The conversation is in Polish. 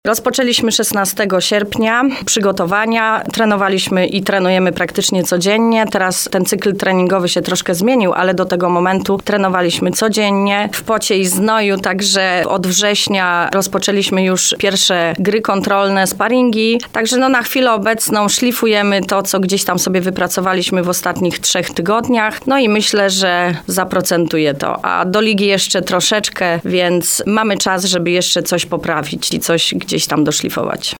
Rozpoczęliśmy 16 sierpnia przygotowania. Trenowaliśmy i trenujemy praktycznie codziennie. Teraz ten cykl treningowy się troszkę zmienił, ale do tego momentu trenowaliśmy codziennie w pocie i znoju, także od września rozpoczęliśmy już pierwsze gry kontrolne, sparingi. Także na chwilę obecną szlifujemy to, co gdzieś tam sobie wypracowaliśmy w ostatnich 3 tygodniach. I myślę, że zaprocentuje to. A do ligi jeszcze troszeczkę, więc mamy czas, żeby jeszcze coś poprawić i coś gdzieś tam doszlifować.